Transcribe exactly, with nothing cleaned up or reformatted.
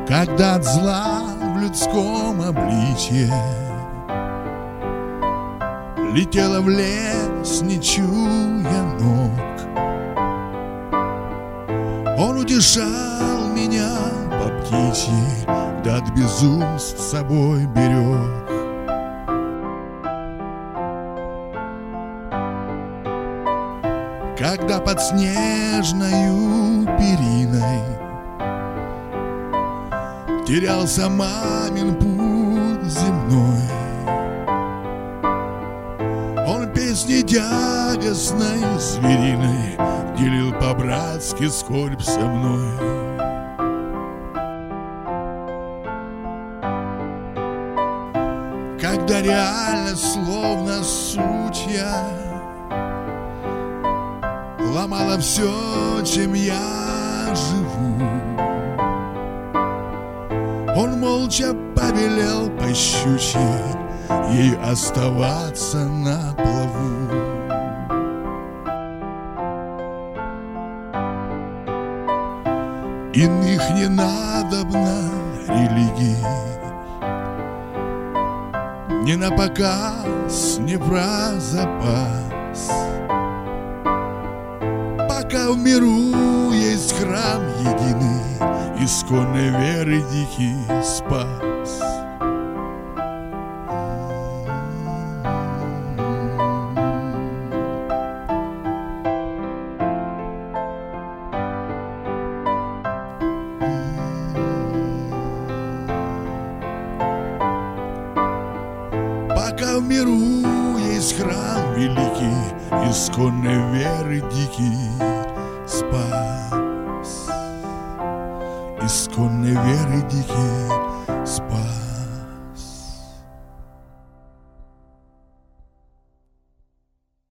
когда от зла в людском обличье летела в лес, не чуя ног. Он утешал меня по птичьи, да от безумств с собой берег. Когда под снежною периной терялся мамин путь земной, он песней тягостной звериной делил по-братски скорбь со мной. Когда реальность словно сучья ломала все, чем я живу, он молча повелел по щучьи ей оставаться на плаву. Иных не надобно религий, не на показ, не про запас. Пока в миру есть храм единый, исконной веры дикий спас. Пока в миру есть храм великий, исконной веры дикий спас. Исконной веры дикий